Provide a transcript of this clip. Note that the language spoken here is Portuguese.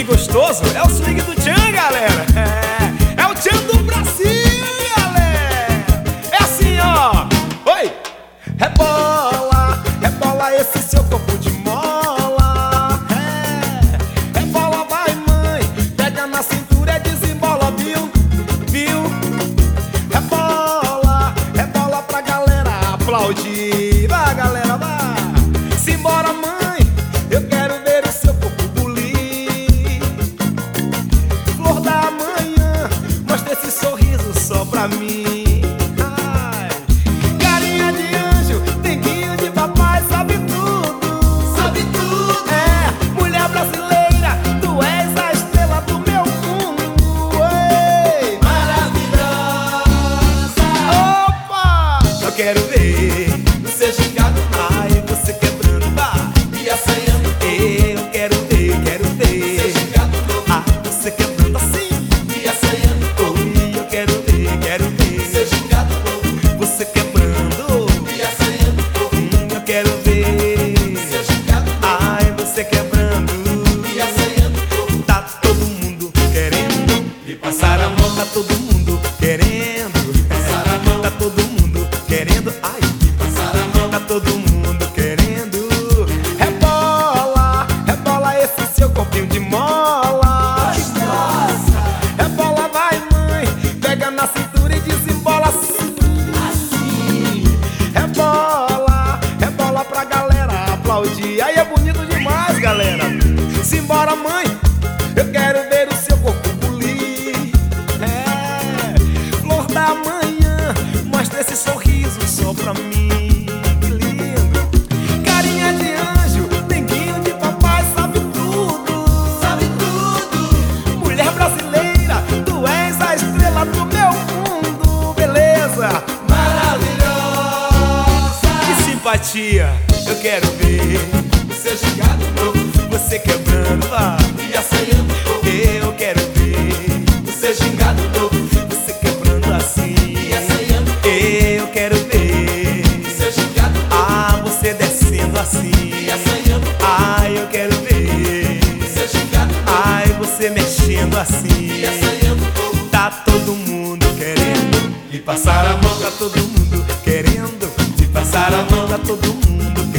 gostoso é o swing do Tchan, galera. É o Tchan do Brasil, galera. É assim, ó. Oi! Rebola, rebola esse seu corpo de mola. Rebola, vai mãe, pega na cintura e desembola, viu? Viu? Rebola, rebola pra galera aplaudir. Vai, galera, vai. Simbora, mãe, eu quero ver o seu corpo bulir. Flor da manhã, mostra esse sorriso só pra mim. Ai, carinha de anjo, denguinho de papai, sabe tudo. Sabe tudo. É, mulher brasileira, tu és a estrela do meu mundo. Ei, maravilhosa. Opa, eu quero ver você gingado, ai, você quebrando, vai, e assanhando. Eu quero ver você gingado, ai, você quebrando assim, e assanhando. Oi, eu quero ver você gingado, você quebrando, e assanhando. Eu quero ver você gingado, ai, você quebrando, e assanhando. Tá todo mundo querendo e passar a mão, tá todo mundo querendo passar a mão, tá todo mundo querendo, ai, tá todo mundo querendo. Rebola, rebola esse seu corpinho de mola. Gostosa. Rebola, vai mãe, pega na cintura e desembola assim. Assim. Rebola, rebola pra galera aplaudir. Aí é bonito demais, galera. Simbora, mãe, eu quero ver o seu corpo bulir. É, flor da manhã, mostra esse sorriso só pra mim. Eu quero ver você gingado novo, você quebrando, vai, e assanhando. Eu quero ver você gingado novo, você quebrando assim, e assanhando. Eu quero ver você gingado novo, ah, você descendo assim, e assanhando. Ai, eu quero ver você gingado novo, ai, você mexendo assim, e assanhando. Tá todo mundo querendo e passar a mão, tá todo mundo querendo e passar a mão, tá todo mundo querendo